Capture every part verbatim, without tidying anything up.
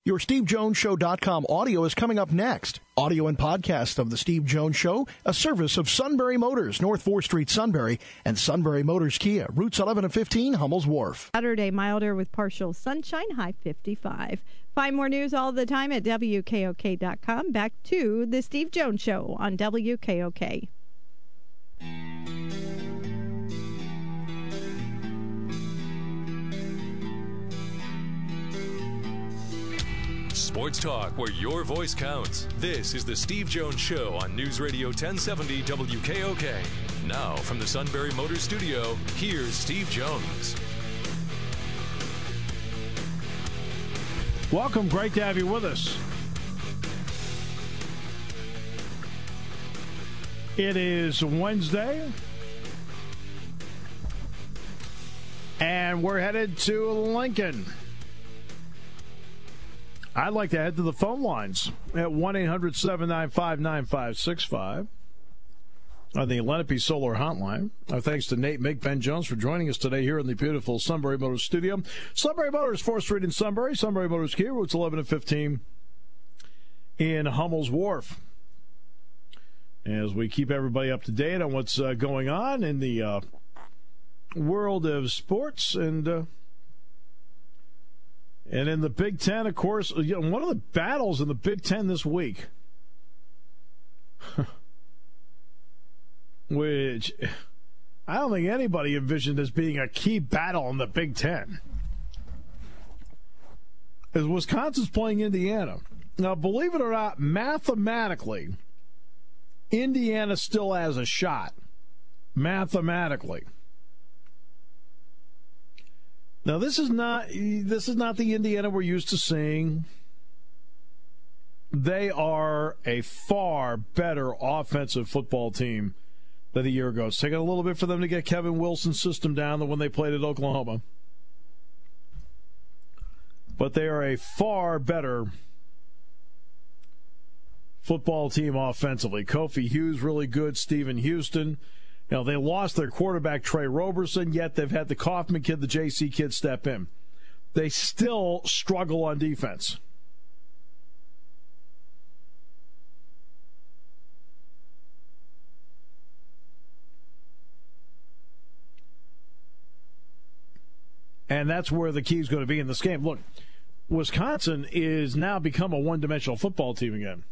Your Steve Jones Show dot com audio is coming up next. Audio and podcast of The Steve Jones Show, a service of Sunbury Motors, North fourth Street, Sunbury, and Sunbury Motors Kia, routes eleven and fifteen, Hummel's Wharf. Saturday, milder with partial sunshine, high fifty-five. Find more news all the time at W K O K dot com. Back to The Steve Jones Show on W K O K. Sports talk where your voice counts. This is the Steve Jones Show on News Radio ten seventy W K O K. Now from the Sunbury Motors Studio, here's Steve Jones. Welcome. Great to have you with us. It is Wednesday, and we're headed to Lincoln. I'd like to head to the phone lines at one eight hundred seven nine five nine five six five on the Lenape Solar Hotline. Our thanks to Nate, Mick, Ben Jones for joining us today here in the beautiful Sunbury Motors studio. Sunbury Motors, fourth Street in Sunbury. Sunbury Motors Kia, routes eleven and fifteen in Hummel's Wharf. As we keep everybody up to date on what's uh, going on in the uh, world of sports and... Uh, And in the Big Ten, of course, you know, one of the battles in the Big Ten this week, which I don't think anybody envisioned as being a key battle in the Big Ten, is Wisconsin's playing Indiana. Now, believe it or not, mathematically, Indiana still has a shot. Mathematically. Now, this is not this is not the Indiana we're used to seeing. They are a far better offensive football team than a year ago. It's taken a little bit for them to get Kevin Wilson's system down than when they played at Oklahoma. But they are a far better football team offensively. Kofi Hughes, really good. Stephen Houston. You know, they lost their quarterback, Trey Roberson, yet they've had the Kaufman kid, the J C kid, step in. They still struggle on defense. And that's where the key is going to be in this game. Look, Wisconsin is now become a one-dimensional football team again.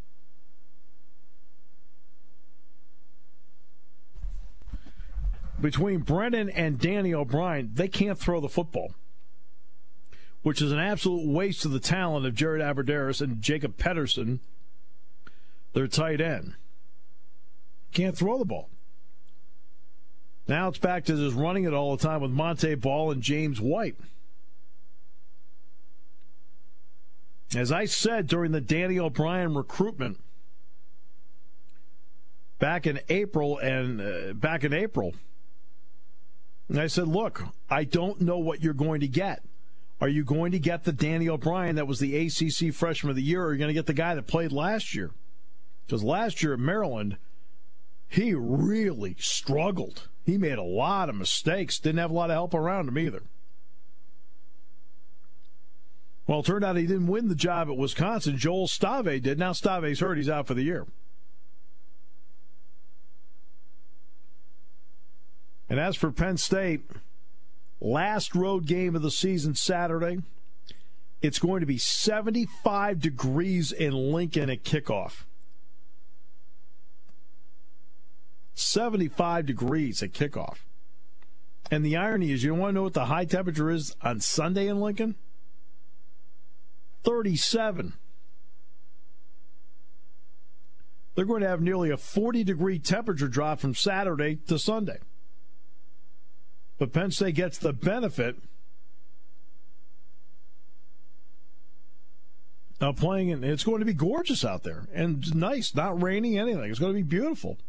Between Brennan and Danny O'Brien, they can't throw the football, which is an absolute waste of the talent of Jared Abbrederis and Jacob Pedersen, their tight end. Can't throw the ball. Now it's back to just running it all the time with Monte Ball and James White. As I said during the Danny O'Brien recruitment back in April and uh, back in April, and I said, look, I don't know what you're going to get. Are you going to get the Danny O'Brien that was the A C C Freshman of the Year, or are you going to get the guy that played last year? Because last year at Maryland, he really struggled. He made a lot of mistakes, didn't have a lot of help around him either. Well, it turned out he didn't win the job at Wisconsin. Joel Stave did. Now Stave's hurt. He's out for the year. And as for Penn State, last road game of the season Saturday, it's going to be seventy-five degrees in Lincoln at kickoff. seventy-five degrees at kickoff. And the irony is, you want to know what the high temperature is on Sunday in Lincoln? thirty-seven. They're going to have nearly a forty-degree temperature drop from Saturday to Sunday. But Penn State gets the benefit of playing, and it's going to be gorgeous out there. And nice, not raining, anything. It's going to be beautiful.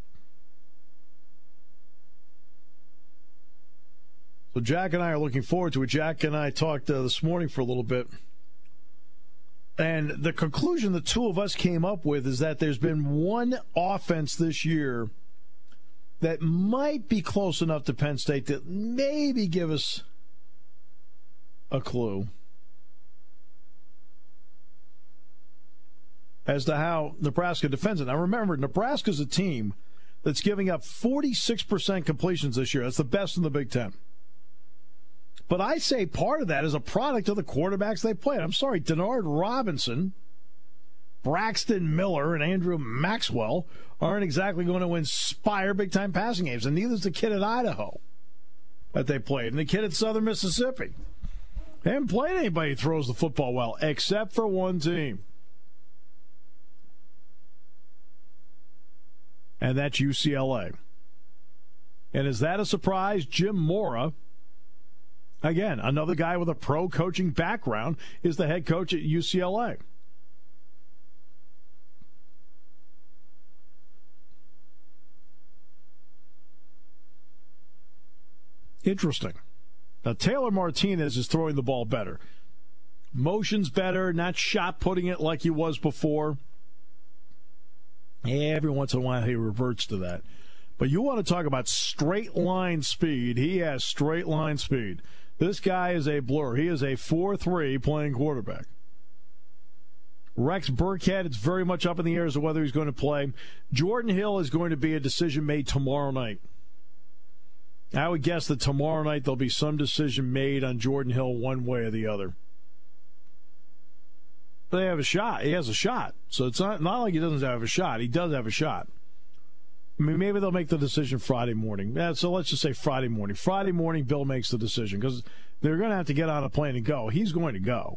So Jack and I are looking forward to it. Jack and I talked uh, this morning for a little bit. And the conclusion the two of us came up with is that there's been one offense this year that might be close enough to Penn State to maybe give us a clue. as to how Nebraska defends it. Now, remember, Nebraska's a team that's giving up forty-six percent completions this year. That's the best in the Big Ten. But I say part of that is a product of the quarterbacks they played. I'm sorry, Denard Robinson, Braxton Miller, and Andrew Maxwell aren't exactly going to inspire big-time passing games, and neither is the kid at Idaho that they played, and the kid at Southern Mississippi. They haven't played anybody who throws the football well, except for one team. And that's U C L A. And is that a surprise? Jim Mora, again, another guy with a pro coaching background, is the head coach at U C L A. Interesting. Now, Taylor Martinez is throwing the ball better. Motion's better, not shot putting it like he was before. Every once in a while he reverts to that. But you want to talk about straight line speed. He has straight line speed. This guy is a blur. He is a four three playing quarterback. Rex Burkhead, it's very much up in the air as to whether he's going to play. Jordan Hill is going to be a decision made tomorrow night. I would guess that tomorrow night there'll be some decision made on Jordan Hill one way or the other. They have a shot. He has a shot. So it's not, not like he doesn't have a shot. He does have a shot. I mean, maybe they'll make the decision Friday morning. Yeah, so let's just say Friday morning. Friday morning, Bill makes the decision because they're going to have to get on a plane and go. He's going to go.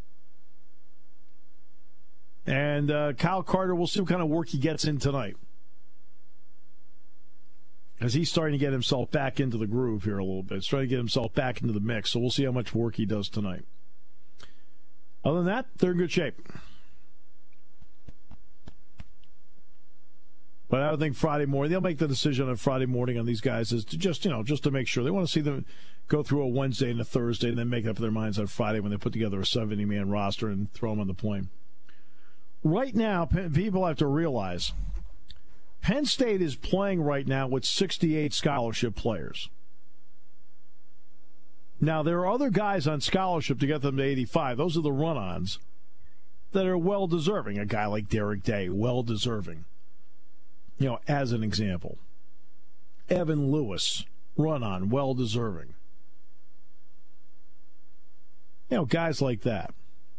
And uh, Kyle Carter, we'll see what kind of work he gets in tonight, as he's starting to get himself back into the groove here a little bit. He's trying to get himself back into the mix. So we'll see how much work he does tonight. Other than that, they're in good shape. But I would think Friday morning, they'll make the decision on Friday morning on these guys is to just, you know, just to make sure. They want to see them go through a Wednesday and a Thursday and then make up their minds on Friday when they put together a seventy-man roster and throw them on the plane. Right now, people have to realize Penn State is playing right now with sixty-eight scholarship players. Now, there are other guys on scholarship to get them to eighty-five. Those are the run-ons that are well-deserving. A guy like Derek Day, well-deserving. You know, as an example. Evan Lewis, run-on, well-deserving. You know, guys like that.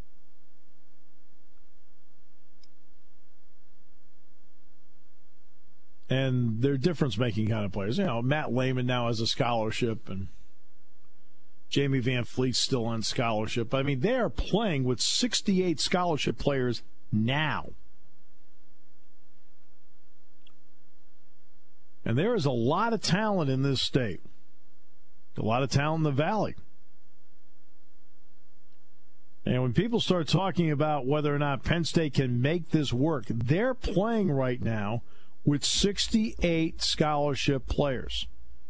And they're difference-making kind of players. You know, Matt Lehman now has a scholarship, and Jamie Van Fleet's still on scholarship. I mean, they are playing with sixty-eight scholarship players now. And there is a lot of talent in this state. A lot of talent in the Valley. And when people start talking about whether or not Penn State can make this work, they're playing right now with sixty-eight scholarship players.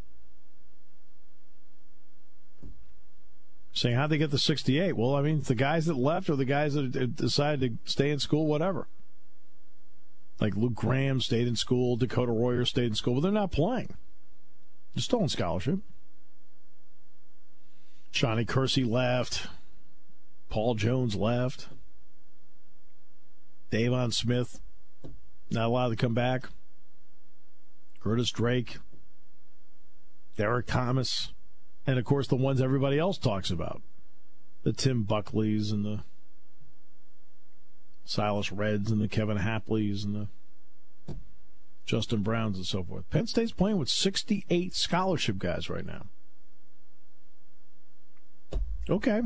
Saying, how'd they get the sixty-eight? Well, I mean, the guys that left or the guys that decided to stay in school, whatever. Like Luke Graham stayed in school, Dakota Royer stayed in school, but they're not playing. They're still on scholarship. Shawnee Kersey left. Paul Jones left. Davon Smith, not allowed to come back. Curtis Drake. Derek Thomas. And, of course, the ones everybody else talks about. The Tim Buckleys and the Silas Reds and the Kevin Hapleys and the Justin Browns and so forth. Penn State's playing with sixty-eight scholarship guys right now. Okay.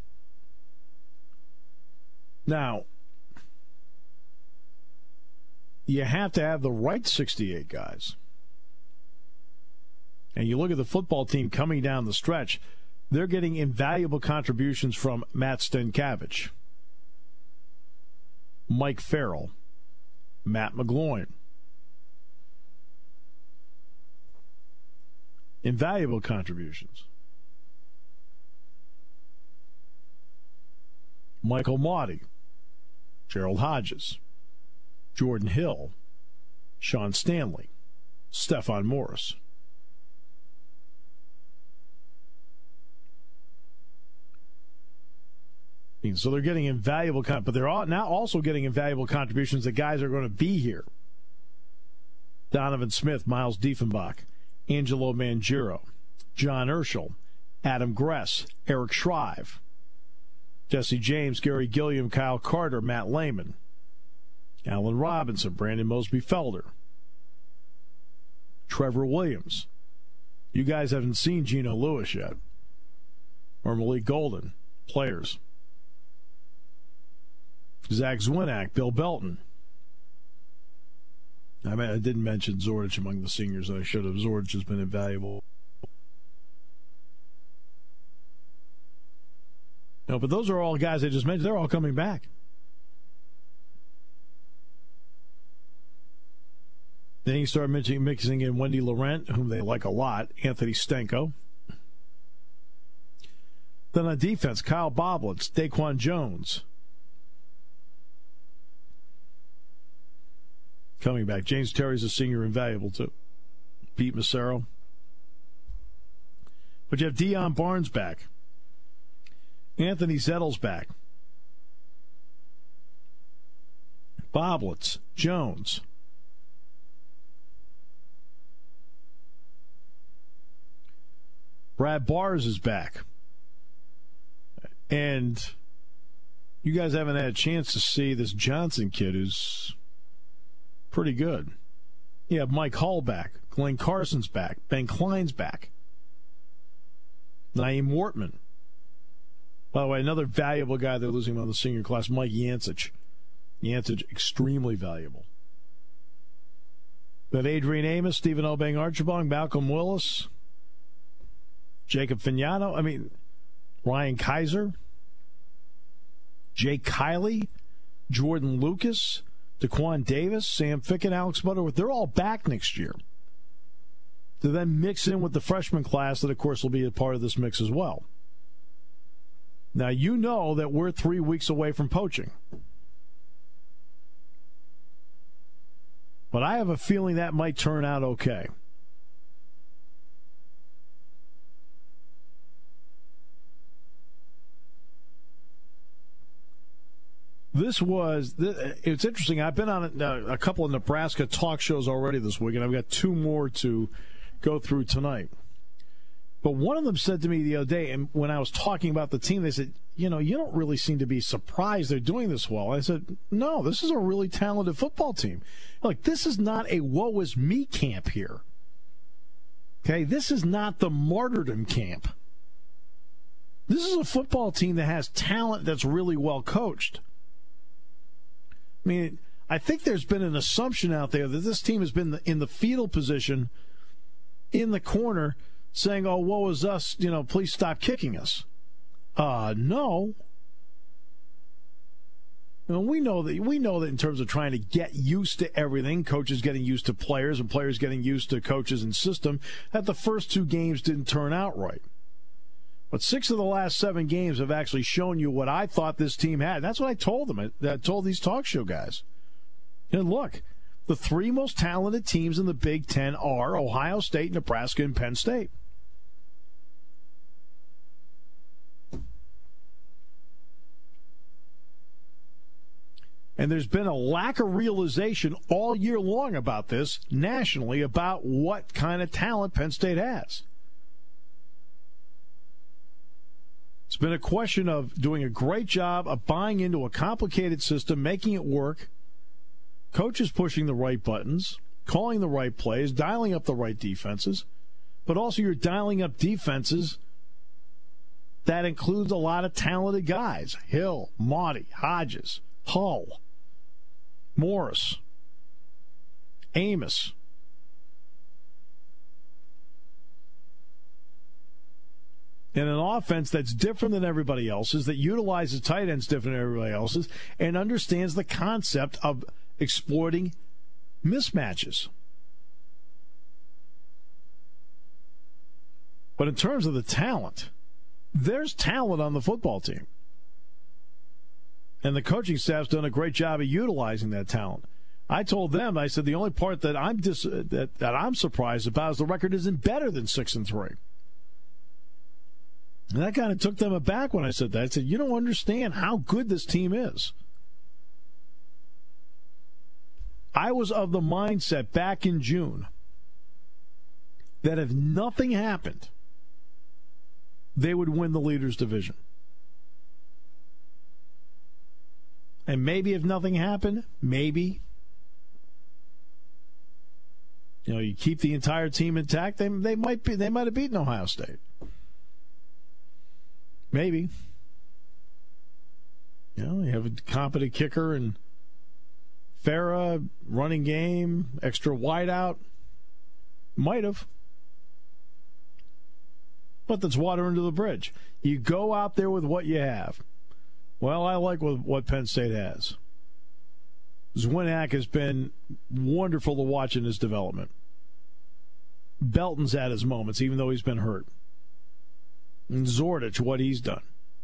Now, you have to have the right sixty-eight guys. And you look at the football team coming down the stretch, they're getting invaluable contributions from Matt Stenkovich, Mike Farrell, Matt McGloin. Invaluable contributions. Michael Maudie, Gerald Hodges, Jordan Hill, Sean Stanley, Stephon Morris. So they're getting invaluable, con- but they're all now also getting invaluable contributions that guys are going to be here. Donovan Smith, Miles Diefenbach, Angelo Mangiero, John Urschel, Adam Gress, Eric Shrive, Jesse James, Gary Gilliam, Kyle Carter, Matt Lehman, Allen Robinson, Brandon Mosby-Felder, Trevor Williams. You guys haven't seen Geno Lewis yet. Or Malik Golden, players. Zach Zwinak, Bill Belton. I mean, I didn't mention Zordich among the seniors. I should have. Zordich has been invaluable. No, but those are all guys I just mentioned. They're all coming back. Then you start mentioning, mixing in Wendy Laurent, whom they like a lot, Anthony Stenko. Then on defense, Kyle Boblitz, Daquan Jones. Coming back. James Terry's a senior, invaluable too. Pete Massaro. But you have Deion Barnes back. Anthony Zettle's back. Boblitz, Jones. Brad Bars is back. And you guys haven't had a chance to see this Johnson kid who's pretty good. You have Mike Hull back. Glenn Carson's back. Ben Klein's back. Naeem Wortman. By the way, another valuable guy they're losing on the senior class, Mike Yancich. Yancich, extremely valuable. But Adrian Amos, Stephen Obeng Archibong, Malcolm Willis, Jacob Fignano, I mean, Ryan Kaiser, Jake Kiley, Jordan Lucas, Daquan Davis, Sam Ficken, Alex Butterworth, they're all back next year. To then mix in with the freshman class that, of course, will be a part of this mix as well. Now, you know that we're three weeks away from poaching. But I have a feeling that might turn out okay. This was, it's interesting. I've been on a, a couple of Nebraska talk shows already this week, and I've got two more to go through tonight. But one of them said to me the other day, and when I was talking about the team, they said, you know, you don't really seem to be surprised they're doing this well. I said, no, this is a really talented football team. Like, this is not a woe is me camp here. Okay, this is not the martyrdom camp. This is a football team that has talent that's really well coached. I mean, I think there's been an assumption out there that this team has been in the fetal position in the corner saying, oh, woe is us, you know, please stop kicking us. Uh, no. You know, we know that we know that in terms of trying to get used to everything, coaches getting used to players and players getting used to coaches and system, that the first two games didn't turn out right. But six of the last seven games have actually shown you what I thought this team had. That's what I told them. I, I told these talk show guys. And look, the three most talented teams in the Big Ten are Ohio State, Nebraska, and Penn State. And there's been a lack of realization all year long about this nationally, about what kind of talent Penn State has. It's been a question of doing a great job of buying into a complicated system, making it work, coaches pushing the right buttons, calling the right plays, dialing up the right defenses, but also you're dialing up defenses that includes a lot of talented guys. Hill, Maudie, Hodges, Hull, Morris, Amos. And an offense that's different than everybody else's, that utilizes tight ends different than everybody else's, and understands the concept of exploiting mismatches. But in terms of the talent, there's talent on the football team. And the coaching staff's done a great job of utilizing that talent. I told them, I said, the only part that I'm dis- that, that I'm surprised about is the record isn't better than six and three. And that kind of took them aback when I said that. I said, you don't understand how good this team is. I was of the mindset back in June that if nothing happened, they would win the Leaders Division. And maybe if nothing happened, maybe, you know, you keep the entire team intact, they they might be they might have beaten Ohio State. Maybe. You know, you have a competent kicker and Farah, running game, extra wideout. Might have. But that's water under the bridge. You go out there with what you have. Well, I like what, what Penn State has. Zwinak has been wonderful to watch in his development. Belton's at his moments, even though he's been hurt. And Zordich, what he's done.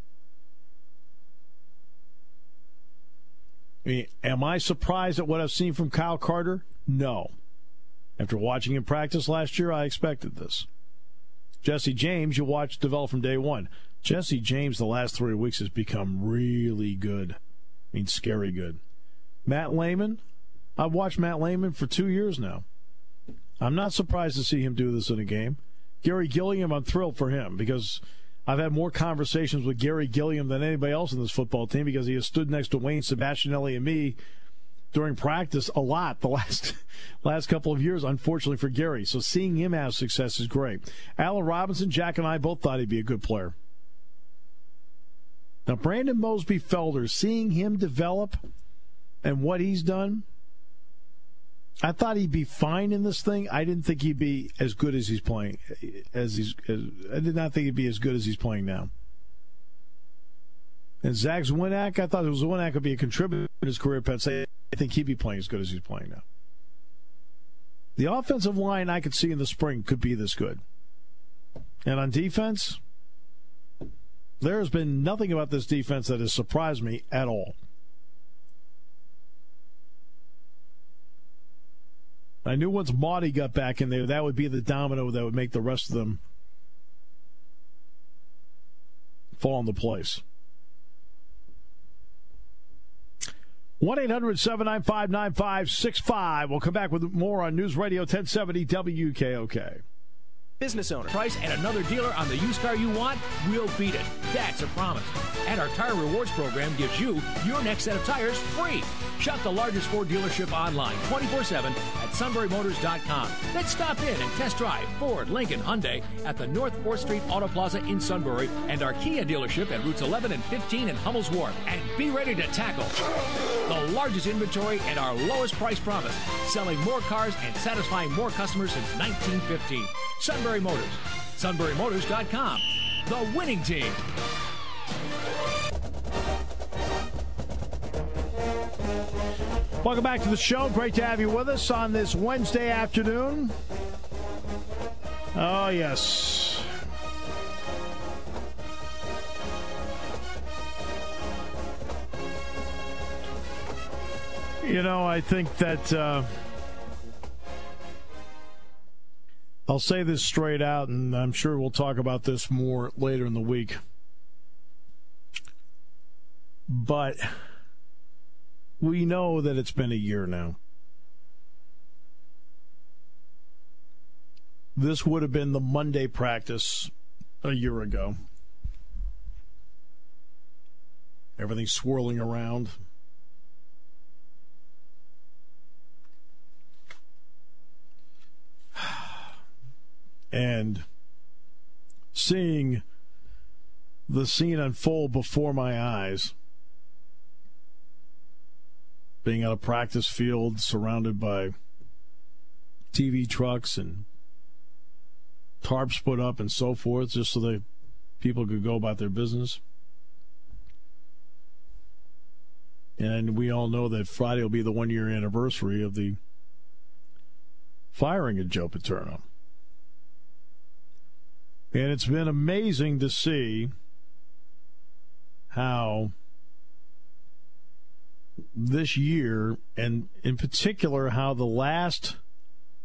I mean, am I surprised at what I've seen from Kyle Carter? No. After watching him practice last year, I expected this. Jesse James, you watch develop from day one. Jesse James, the last three weeks, has become really good. I mean, scary good. Matt Lehman, I've watched Matt Lehman for two years now. I'm not surprised to see him do this in a game. Gary Gilliam, I'm thrilled for him because I've had more conversations with Gary Gilliam than anybody else in this football team because he has stood next to Wayne Sebastianelli and me during practice a lot the last last couple of years, unfortunately for Gary. So seeing him have success is great. Allen Robinson, Jack and I both thought he'd be a good player. Now, Brandon Mosby-Felder, seeing him develop and what he's done, I thought he'd be fine in this thing. I didn't think he'd be as good as he's playing. As he's, as, I did not think he'd be as good as he's playing now. And Zach Zwinak, I thought Zwinak could be a contributor in his career at Penn State. I think he'd be playing as good as he's playing now. The offensive line I could see in the spring could be this good. And on defense, there has been nothing about this defense that has surprised me at all. I knew once Maudie got back in there, that would be the domino that would make the rest of them fall into place. one eight hundred seven nine five nine five six five. We'll come back with more on News Radio ten seventy W K O K. Business owner. Price and another dealer on the used car you want, we'll beat it. That's a promise. And our Tire Rewards program gives you your next set of tires free. Shop the largest Ford dealership online twenty-four seven at sunbury motors dot com. Then stop in and test drive Ford, Lincoln, Hyundai at the North fourth Street Auto Plaza in Sunbury and our Kia dealership at routes eleven and fifteen in Hummels Wharf. And be ready to tackle the largest inventory and our lowest price promise. Selling more cars and satisfying more customers since nineteen fifteen. Sunbury Motors. sunbury motors dot com. The winning team. Welcome back to the show. Great to have you with us on this Wednesday afternoon. Oh, yes. You know, I think that uh, I'll say this straight out, and I'm sure we'll talk about this more later in the week. But we know that it's been a year now. This would have been the Monday practice a year ago. Everything's swirling around. And seeing the scene unfold before my eyes, being at a practice field surrounded by T V trucks and tarps put up and so forth, just so that people could go about their business. And we all know that Friday will be the one-year anniversary of the firing of Joe Paterno. And it's been amazing to see how this year, and in particular how the last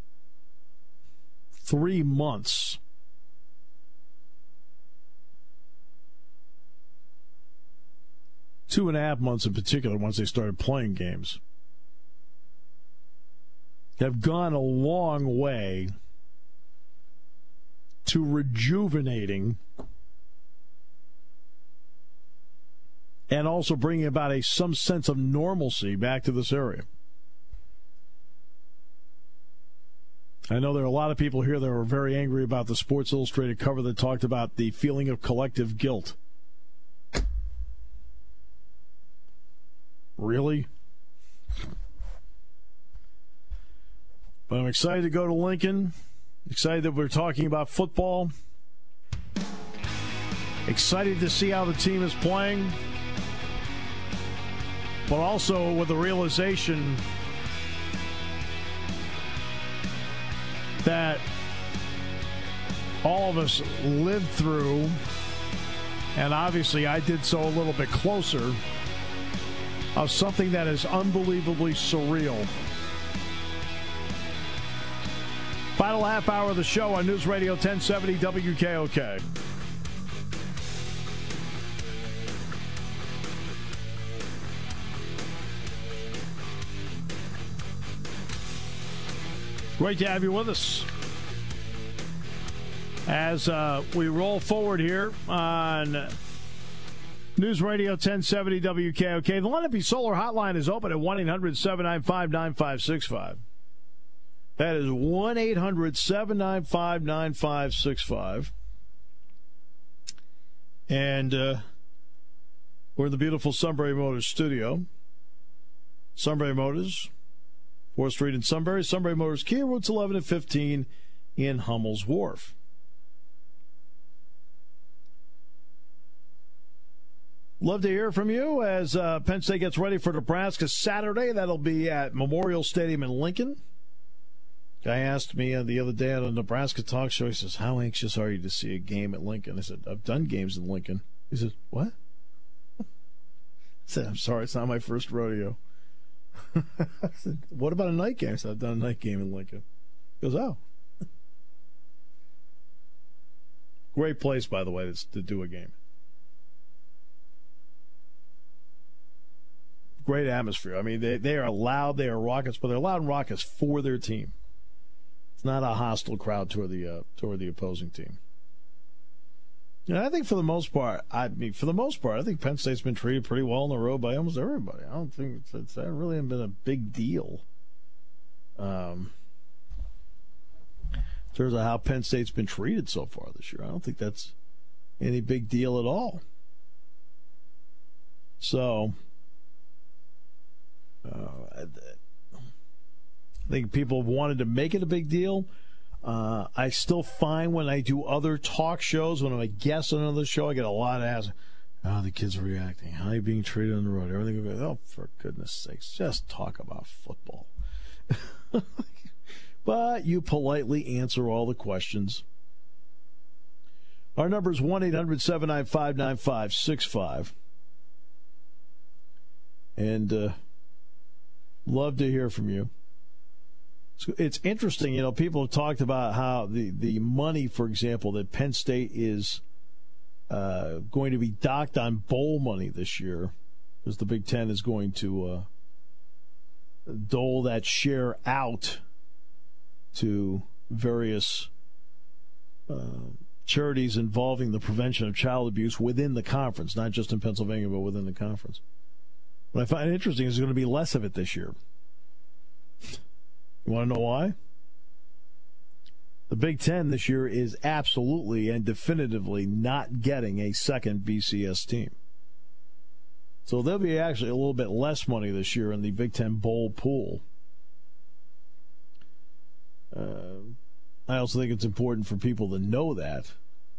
three months two and a half months in particular, once they started playing games, have gone a long way to rejuvenating and also bringing about a some sense of normalcy back to this area. I know there are a lot of people here that were very angry about the Sports Illustrated cover that talked about the feeling of collective guilt. Really? But I'm excited to go to Lincoln. Excited that we're talking about football. Excited to see how the team is playing. But also with the realization that all of us lived through, and obviously I did so a little bit closer, of something that is unbelievably surreal. Final half hour of the show on News Radio ten seventy W K O K. Great to have you with us as uh, we roll forward here on News Radio ten seventy W K O K. The Lenape Solar Hotline is open at one eight hundred seven nine five nine five six five. That is one eight hundred seven nine five nine five six five. And uh, we're in the beautiful Sunbury Motors studio. Sunbury Motors, fourth Street in Sunbury. Sunbury Motors Kia, routes eleven and fifteen in Hummel's Wharf. Love to hear from you as uh, Penn State gets ready for Nebraska Saturday. That'll be at Memorial Stadium in Lincoln. Guy asked me uh, the other day on a Nebraska talk show, he says, how anxious are you to see a game at Lincoln? I said, I've done games in Lincoln. He says, what? I said, I'm sorry, it's not my first rodeo. I said, what about a night game? I said, I've done a night game in Lincoln. He goes, oh. Great place, by the way, to do a game. Great atmosphere. I mean, they, they are loud, they are raucous, but they're loud and raucous for their team. It's not a hostile crowd toward the uh, toward the opposing team. And I think for the most part, I mean, for the most part, I think Penn State's been treated pretty well on the road by almost everybody. I don't think it's, it's that really been a big deal. Um, in terms of how Penn State's been treated so far this year, I don't think that's any big deal at all. So, uh, I think people wanted to make it a big deal. Uh, I still find when I do other talk shows, when I'm a guest on another show, I get a lot of asks, how are the kids reacting? How are you being treated on the road? Everything. Goes, oh, for goodness sakes, just talk about football. But you politely answer all the questions. Our number is one eight hundred seven nine five nine five six five. And uh, love to hear from you. It's interesting, you know, people have talked about how the, the money, for example, that Penn State is uh, going to be docked on bowl money this year, because the Big Ten is going to uh, dole that share out to various uh, charities involving the prevention of child abuse within the conference, not just in Pennsylvania, but within the conference. What I find interesting is there's going to be less of it this year. You want to know why? The Big Ten this year is absolutely and definitively not getting a second B C S team. So there'll be actually a little bit less money this year in the Big Ten Bowl pool. Uh, I also think it's important for people to know that.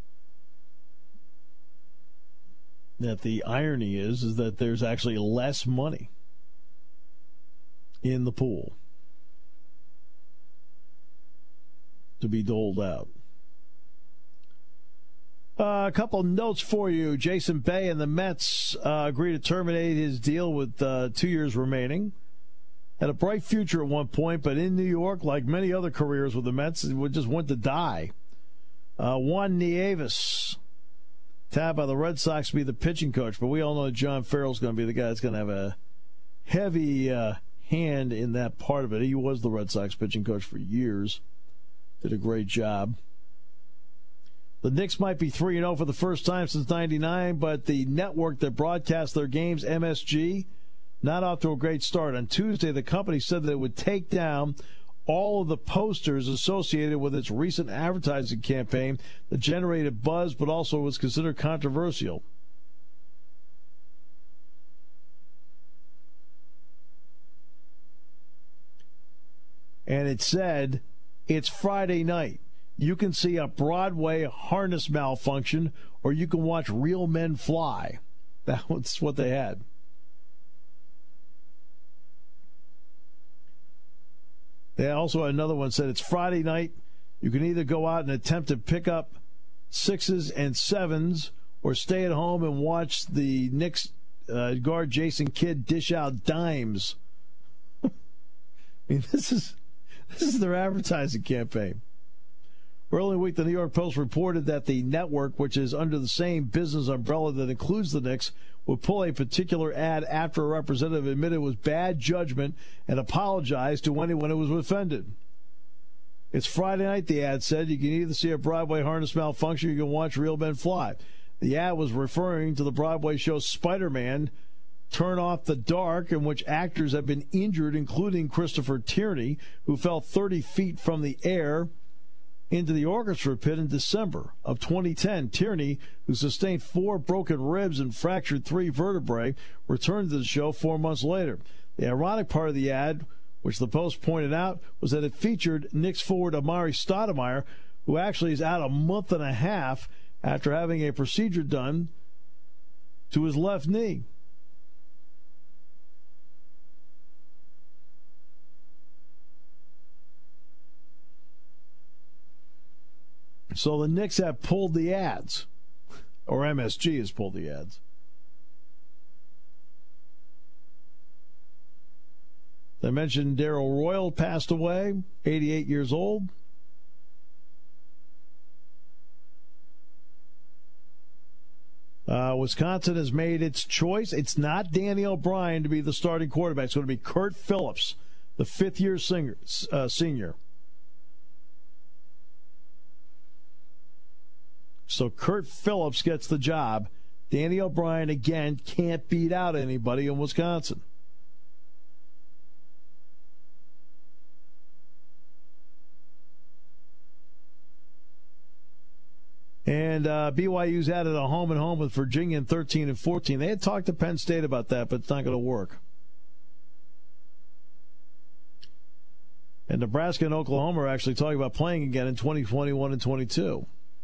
That the irony is, is that there's actually less money in the pool to be doled out. Uh, a couple notes for you. Jason Bay and the Mets uh, agreed to terminate his deal with uh, two years remaining. Had a bright future at one point, but in New York, like many other careers with the Mets, it just went to die. Uh, Juan Nieves tabbed by the Red Sox to be the pitching coach, but we all know John Farrell's going to be the guy that's going to have a heavy uh, hand in that part of it. He was the Red Sox pitching coach for years. Did a great job. The Knicks might be three and oh for the first time since ninety-nine, but the network that broadcasts their games, M S G, not off to a great start. On Tuesday, the company said that it would take down all of the posters associated with its recent advertising campaign that generated buzz but also was considered controversial. And it said, it's Friday night. You can see a Broadway harness malfunction, or you can watch real men fly. That was what they had. They also had another one said, it's Friday night. You can either go out and attempt to pick up sixes and sevens, or stay at home and watch the Knicks uh, guard Jason Kidd dish out dimes. I mean, this is this is their advertising campaign. Early in the week, the New York Post reported that the network, which is under the same business umbrella that includes the Knicks, would pull a particular ad after a representative admitted it was bad judgment and apologized to anyone who was offended. It's Friday night, the ad said. You can either see a Broadway harness malfunction or you can watch real men fly. The ad was referring to the Broadway show Spider-Man, Turn Off the Dark, in which actors have been injured, including Christopher Tierney, who fell thirty feet from the air into the orchestra pit in December of twenty ten. Tierney, who sustained four broken ribs and fractured three vertebrae, returned to the show four months later. The ironic part of the ad, which the Post pointed out, was that it featured Knicks forward Amari Stoudemire, who actually is out a month and a half after having a procedure done to his left knee. So the Knicks have pulled the ads, or M S G has pulled the ads. I mentioned Darrell Royal passed away, eighty-eight years old. Uh, Wisconsin has made its choice. It's not Danny O'Brien to be the starting quarterback. It's going to be Kurt Phillips, the fifth-year singer, uh, senior. So Kurt Phillips gets the job. Danny O'Brien, again, can't beat out anybody in Wisconsin. And uh, B Y U's added a home and home with Virginia in thirteen and fourteen. They had talked to Penn State about that, but it's not going to work. And Nebraska and Oklahoma are actually talking about playing again in twenty twenty-one and twenty-two.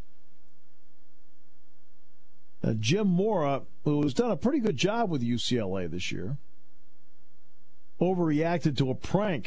Now, Jim Mora, who's done a pretty good job with U C L A this year, overreacted to a prank.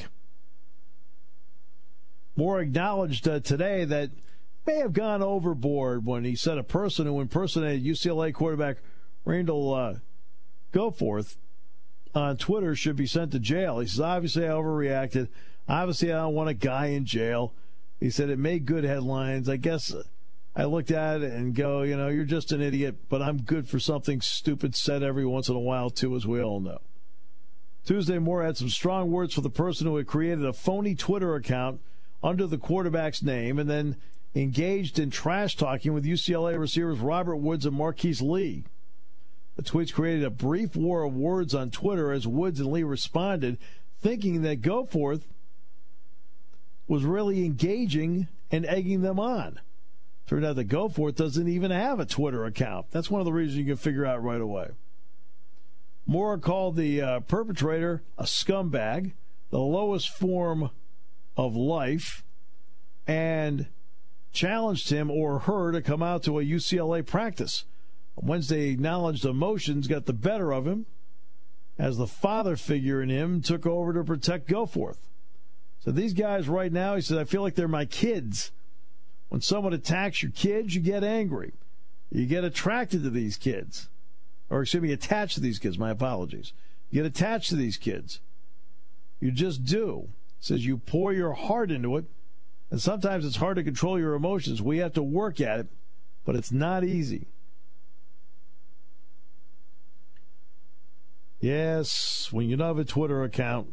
Mora acknowledged uh, today that may have gone overboard when he said a person who impersonated U C L A quarterback Randall uh, Goforth on Twitter should be sent to jail. He says, obviously I overreacted. Obviously I don't want a guy in jail. He said it made good headlines. I guess I looked at it and go, you know, you're just an idiot, but I'm good for something stupid said every once in a while, too, as we all know. Tuesday, Moore had some strong words for the person who had created a phony Twitter account under the quarterback's name and then engaged in trash-talking with U C L A receivers Robert Woods and Marquise Lee. The tweets created a brief war of words on Twitter as Woods and Lee responded, thinking that Goforth was really engaging and egging them on. Turned out that Goforth doesn't even have a Twitter account. That's one of the reasons you can figure out right away. Moore called the uh, perpetrator a scumbag, the lowest form of life, and challenged him or her to come out to a U C L A practice. On Wednesday, he acknowledged emotions got the better of him as the father figure in him took over to protect Goforth. So these guys right now, he said, I feel like they're my kids. When someone attacks your kids, you get angry. You get attracted to these kids. Or, excuse me, attached to these kids. My apologies. You get attached to these kids. You just do. It says you pour your heart into it. And sometimes it's hard to control your emotions. We have to work at it, but it's not easy. Yes, when you don't have a Twitter account,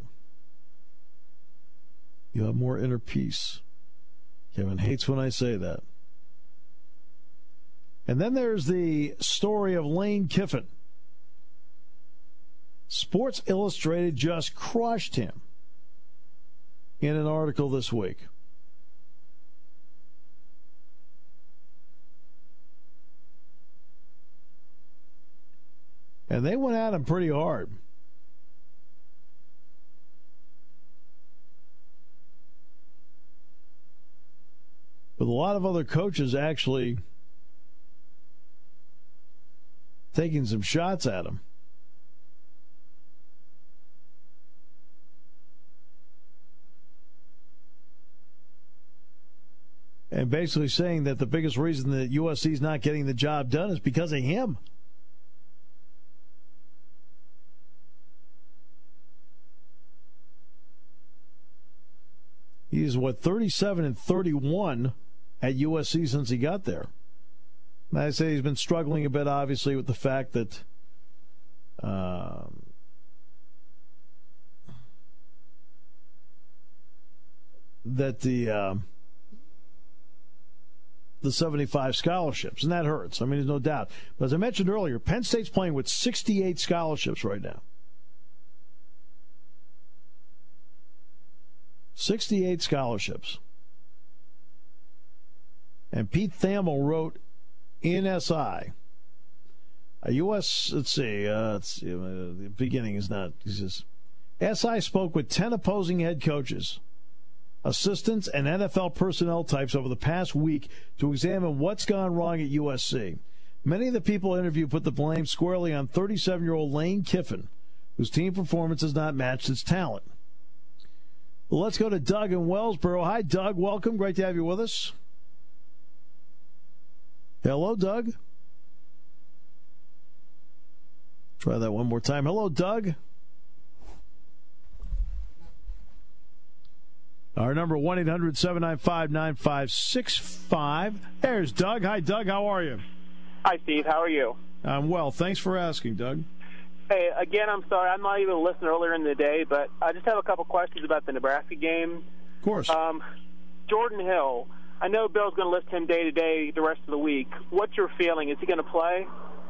you have more inner peace. Kevin hates when I say that. And then there's the story of Lane Kiffin. Sports Illustrated just crushed him in an article this week. And they went at him pretty hard. With a lot of other coaches actually taking some shots at him. And basically saying that the biggest reason that U S C is not getting the job done is because of him. He's, what, thirty-seven and thirty-one at U S C since he got there. And I say he's been struggling a bit, obviously, with the fact that um, that the uh, the seventy-five scholarships, and that hurts. I mean, there's no doubt. But as I mentioned earlier, Penn State's playing with sixty-eight scholarships right now. sixty-eight scholarships. And Pete Thamel wrote in S I, a U S, let's see, uh, let's see uh, the beginning is not, he says, S I spoke with ten opposing head coaches, assistants, and N F L personnel types over the past week to examine what's gone wrong at U S C. Many of the people interviewed put the blame squarely on thirty-seven-year-old Lane Kiffin, whose team performance has not matched its talent. Well, let's go to Doug in Wellsboro. Hi, Doug. Welcome. Great to have you with us. Hello, Doug. Try that one more time. Hello, Doug. Our number, one eight hundred seven nine five nine five six five. There's Doug. Hi, Doug. How are you? Hi, Steve. How are you? I'm well. Thanks for asking, Doug. Hey, again, I'm sorry. I'm not even listening earlier in the day, but I just have a couple questions about the Nebraska game. Of course. Um, Jordan Hill, I know Bill's going to list him day-to-day the rest of the week. What's your feeling? Is he going to play?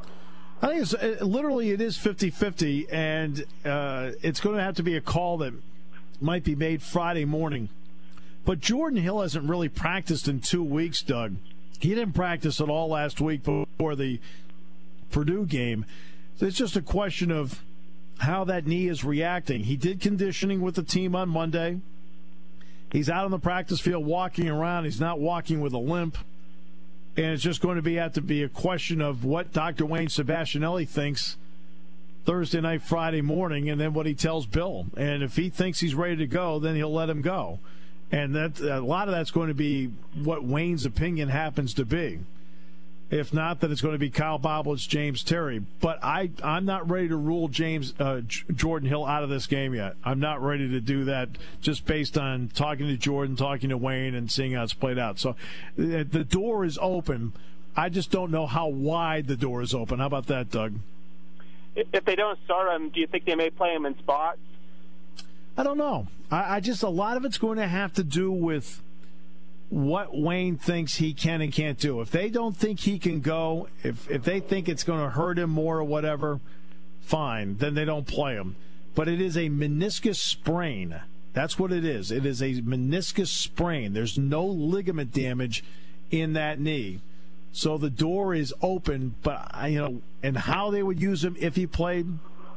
I think it's uh, literally it is fifty-fifty, and uh, it's going to have to be a call that might be made Friday morning. But Jordan Hill hasn't really practiced in two weeks, Doug. He didn't practice at all last week before the Purdue game. So it's just a question of how that knee is reacting. He did conditioning with the team on Monday. He's out on the practice field walking around. He's not walking with a limp. And it's just going to be have to be a question of what Doctor Wayne Sebastianelli thinks Thursday night, Friday morning, and then what he tells Bill. And if he thinks he's ready to go, then he'll let him go. And that a lot of that's going to be what Wayne's opinion happens to be. If not, then it's going to be Kyle Boblitz, James Terry. But I, I'm not ready to rule James uh, J- Jordan Hill out of this game yet. I'm not ready to do that just based on talking to Jordan, talking to Wayne, and seeing how it's played out. So the, the door is open. I just don't know how wide the door is open. How about that, Doug? If they don't start him, do you think they may play him in spots? I don't know. I, I just, a lot of it's going to have to do with what Wayne thinks he can and can't do. If they don't think he can go, if if they think it's going to hurt him more or whatever, fine, then they don't play him. But it is a meniscus sprain. That's what it is. It is a meniscus sprain. There's no ligament damage in that knee. So the door is open, but, you know, and how they would use him if he played,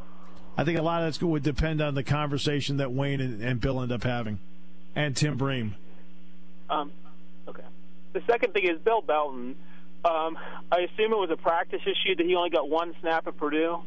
I think a lot of that would depend on the conversation that Wayne and, and Bill end up having, and Tim Bream. Um, okay. The second thing is Bill Belton. Um, I assume it was a practice issue that he only got one snap at Purdue.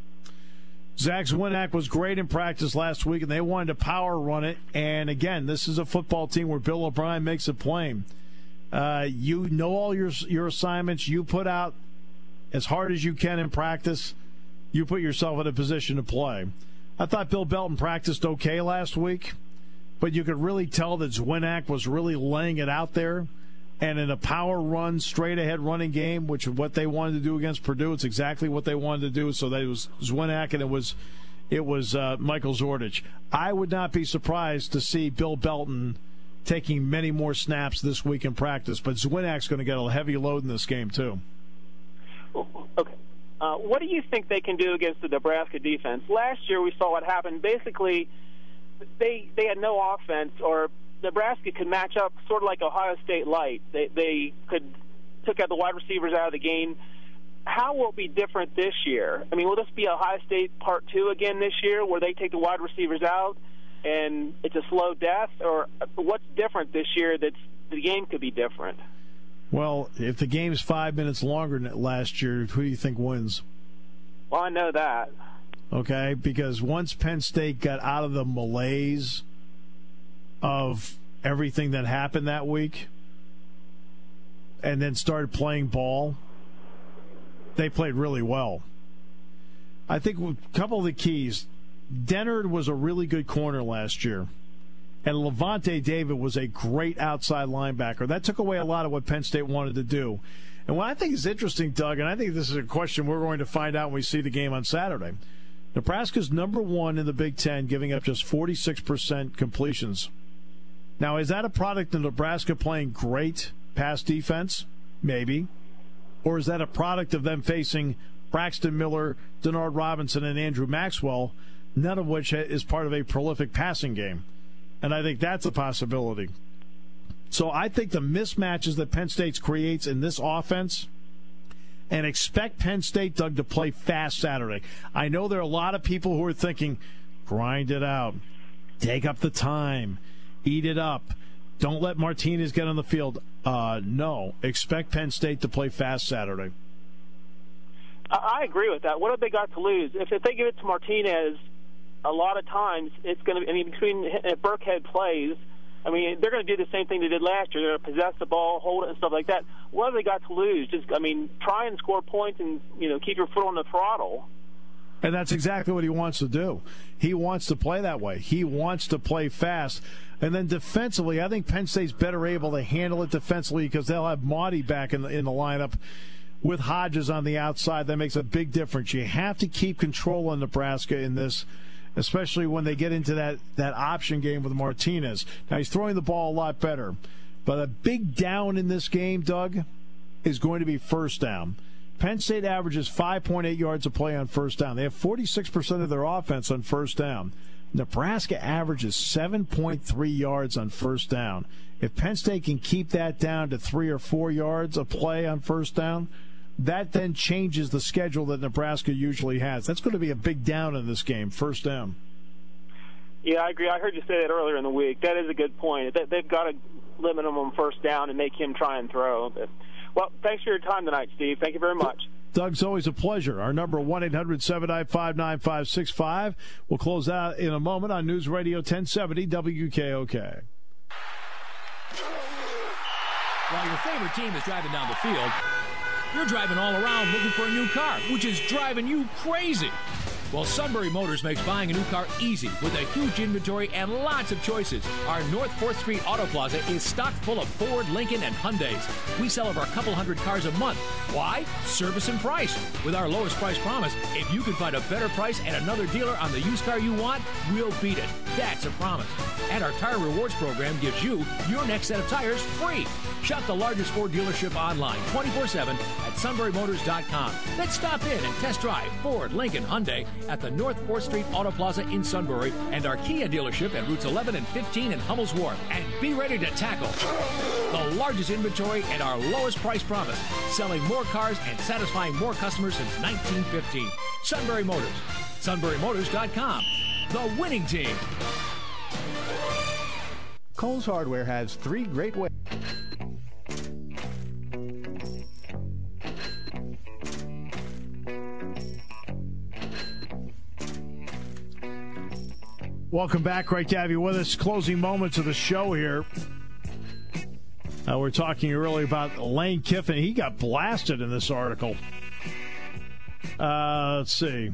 Zach Zwinak was great in practice last week, and they wanted to power run it. And, again, this is a football team where Bill O'Brien makes it plain. Uh, you know all your your assignments. You put out as hard as you can in practice. You put yourself in a position to play. I thought Bill Belton practiced okay last week, but you could really tell that Zwinak was really laying it out there And in a power run, straight-ahead running game, which is what they wanted to do against Purdue, it's exactly what they wanted to do. So that it was Zwinak and it was it was uh, Michael Zordich. I would not be surprised to see Bill Belton taking many more snaps this week in practice. But Zwinak's going to get a heavy load in this game, too. Okay. Uh, what do you think they can do against the Nebraska defense? Last year we saw what happened. Basically, they they had no offense, or Nebraska could match up sort of like Ohio State light. They they could took out the wide receivers out of the game. How will it be different this year? I mean, will this be Ohio State part two again this year, where they take the wide receivers out and it's a slow death? Or what's different this year that the game could be different? Well, if the game's five minutes longer than last year, who do you think wins? Well, I know that. Okay, because once Penn State got out of the malaise of everything that happened that week and then started playing ball, they played really well. I think a couple of the keys, Dennard was a really good corner last year, and Levante David was a great outside linebacker. That took away a lot of what Penn State wanted to do. And what I think is interesting, Doug, and I think this is a question we're going to find out when we see the game on Saturday, Nebraska's number one in the Big Ten, giving up just forty-six percent completions. Now, is that a product of Nebraska playing great pass defense? Maybe. Or is that a product of them facing Braxton Miller, Denard Robinson, and Andrew Maxwell, none of which is part of a prolific passing game? And I think that's a possibility. So I think the mismatches that Penn State creates in this offense, and expect Penn State, Doug, to play fast Saturday. I know there are a lot of people who are thinking, grind it out, take up the time, eat it up, don't let Martinez get on the field. Uh, no, expect Penn State to play fast Saturday. I agree with that. What have they got to lose? If, if they give it to Martinez, a lot of times it's going to. I mean, between if Burkhead plays, I mean, they're going to do the same thing they did last year. They're going to possess the ball, hold it, and stuff like that. What have they got to lose? Just, I mean, try and score points and, you know, keep your foot on the throttle. And that's exactly what he wants to do. He wants to play that way. He wants to play fast. And then defensively, I think Penn State's better able to handle it defensively because they'll have Maudie back in the, in the lineup with Hodges on the outside. That makes a big difference. You have to keep control on Nebraska in this, especially when they get into that, that option game with Martinez. Now, he's throwing the ball a lot better. But a big down in this game, Doug, is going to be first down. Penn State averages five point eight yards a play on first down. They have forty-six percent of their offense on first down. Nebraska averages seven point three yards on first down. If Penn State can keep that down to three or four yards a play on first down, that then changes the schedule that Nebraska usually has. That's going to be a big down in this game, first down. Yeah, I agree. I heard you say that earlier in the week. That is a good point. They've got to limit him on first down and make him try and throw. But, well, thanks for your time tonight, Steve. Thank you very much. Doug's always a pleasure. Our number, one eight hundred seven nine five nine five six five. We'll close out in a moment on News Radio ten seventy W K O K. While your favorite team is driving down the field, you're driving all around looking for a new car, which is driving you crazy. Well, Sunbury Motors makes buying a new car easy with a huge inventory and lots of choices. Our North fourth Street Auto Plaza is stocked full of Ford, Lincoln, and Hyundais. We sell over a couple hundred cars a month. Why? Service and price. With our lowest price promise, if you can find a better price and another dealer on the used car you want, we'll beat it. That's a promise. And our Tire Rewards program gives you your next set of tires free. Shop the largest Ford dealership online twenty-four seven at sunbury motors dot com. Then stop in and test drive Ford, Lincoln, Hyundai at the North fourth Street Auto Plaza in Sunbury and our Kia dealership at routes eleven and fifteen in Hummel's Wharf. And be ready to tackle the largest inventory and our lowest price promise, selling more cars and satisfying more customers since nineteen fifteen. Sunbury Motors, sunbury motors dot com, the winning team. Kohl's Hardware has three great ways. Welcome back. Great to have you with us. Closing moments of the show here. Uh, we're talking earlier about Lane Kiffin. He got blasted in this article. Uh, let's see.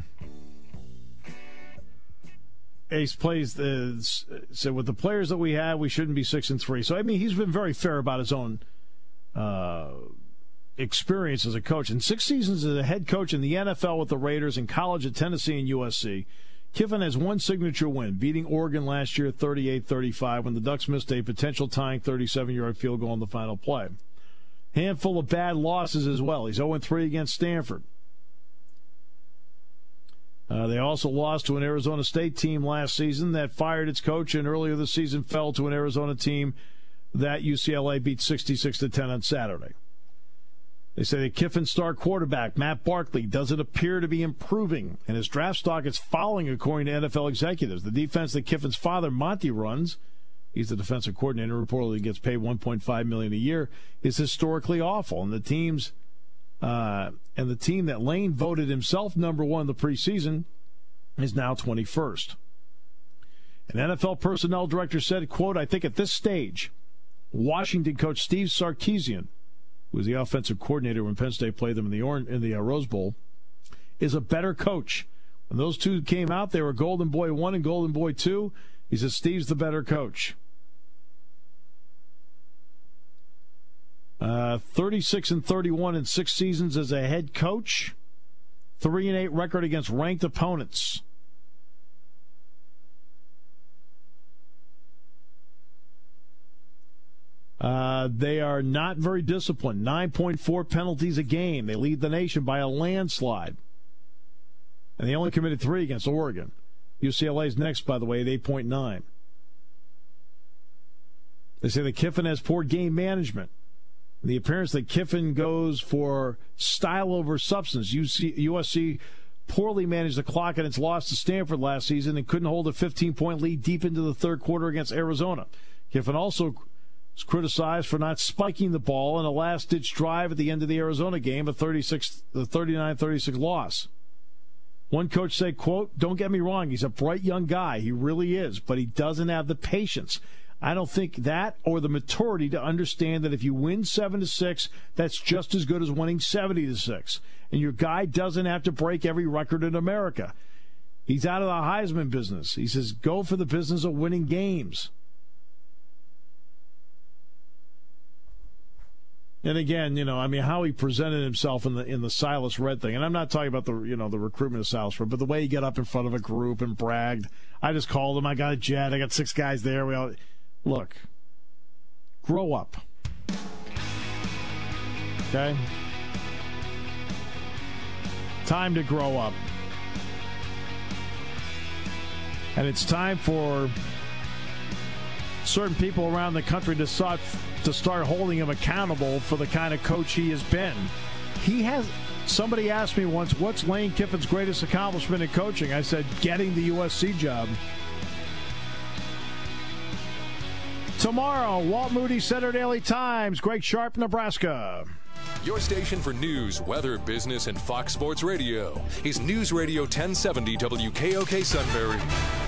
Ace plays the said with the players that we have, we shouldn't be six and three. So I mean, he's been very fair about his own uh, experience as a coach. In six seasons as a head coach in the N F L with the Raiders, in college at Tennessee and U S C, Kiffin has one signature win, beating Oregon last year thirty-eight thirty-five when the Ducks missed a potential tying thirty-seven-yard field goal in the final play. Handful of bad losses as well. He's oh and three against Stanford. Uh, they also lost to an Arizona State team last season that fired its coach, and earlier this season fell to an Arizona team that U C L A beat sixty-six to ten on Saturday. They say that Kiffin's star quarterback, Matt Barkley, doesn't appear to be improving, and his draft stock is falling, according to N F L executives. The defense that Kiffin's father, Monty, runs, he's the defensive coordinator, reportedly gets paid one point five million dollars a year, is historically awful. And the teams, uh, and the team that Lane voted himself number one in the preseason is now twenty-first. An N F L personnel director said, quote, I think at this stage, Washington coach Steve Sarkisian, who was the offensive coordinator when Penn State played them in the Orange, in the uh, Rose Bowl, is a better coach. When those two came out, they were Golden Boy one and Golden Boy two. He says Steve's the better coach. Uh, thirty-six and thirty-one in six seasons as a head coach. three and eight record against ranked opponents. Uh, they are not very disciplined. nine point four penalties a game. They lead the nation by a landslide. And they only committed three against Oregon. U C L A's next, by the way, at eight point nine. They say that Kiffin has poor game management. The appearance that Kiffin goes for style over substance. U S C poorly managed the clock in its loss to Stanford last season and couldn't hold a fifteen-point lead deep into the third quarter against Arizona. Kiffin also was criticized for not spiking the ball in a last-ditch drive at the end of the Arizona game, a thirty-six, the thirty-nine thirty-six loss. One coach said, quote, don't get me wrong, he's a bright young guy. He really is, but he doesn't have the patience. I don't think that or the maturity to understand that if you win seven to six, that's just as good as winning seventy to six. And your guy doesn't have to break every record in America. He's out of the Heisman business. He says, go for the business of winning games. And again, you know, I mean, how he presented himself in the in the Silas Red thing, and I'm not talking about the you know the recruitment of Silas Red, but the way he got up in front of a group and bragged. I just called him. I got a jet. I got six guys there. We all look. Grow up. Okay. Time to grow up, and it's time for certain people around the country to start to start holding him accountable for the kind of coach he has been. He has. Somebody asked me once, what's Lane Kiffin's greatest accomplishment in coaching? I said, getting the U S C job. Tomorrow, Walt Moody, Center Daily Times, Greg Sharp, Nebraska. Your station for news, weather, business, and Fox Sports Radio is News Radio ten seventy W K O K Sunbury.